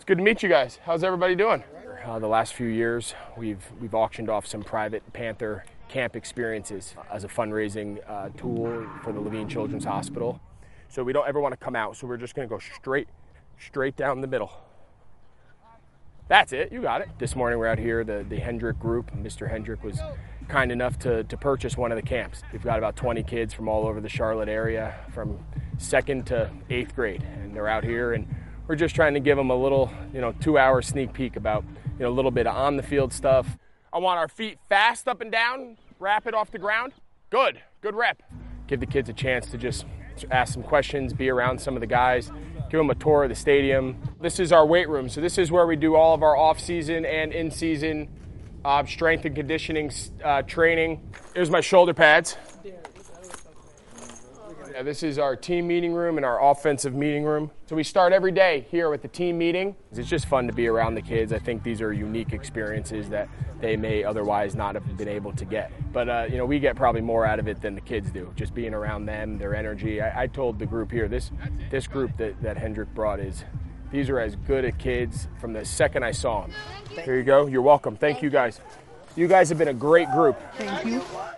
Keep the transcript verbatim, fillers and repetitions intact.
good to meet you guys. How's everybody doing? Uh, the last few years, we've we've auctioned off some private Panther camp experiences as a fundraising uh, tool for the Levine Children's Hospital. So we don't ever want to come out, so we're just going to go straight, straight down the middle. That's it. You got it. This morning we're out here, the, the Hendrick group. Mister Hendrick was kind enough to, to purchase one of the camps. We've got about twenty kids from all over the Charlotte area, from second to eighth grade, and they're out here, and we're just trying to give them a little, you know, two-hour sneak peek about, you know, a little bit of on-the-field stuff. I want our feet fast up and down, rapid off the ground. Good, good rep. Give the kids a chance to just ask some questions, be around some of the guys, give them a tour of the stadium. This is our weight room, so this is where we do all of our off-season and in-season uh, strength and conditioning uh, training. Here's my shoulder pads. Yeah, this is our team meeting room and our offensive meeting room. So we start every day here with the team meeting. It's just fun to be around the kids. I think these are unique experiences that they may otherwise not have been able to get. But, uh, you know, we get probably more out of it than the kids do, just being around them, their energy. I, I told the group here, this this group that, that Hendrick brought is, these are as good at kids from the second I saw them. Here you go. You're welcome. Thank you guys. You guys have been a great group. Thank you.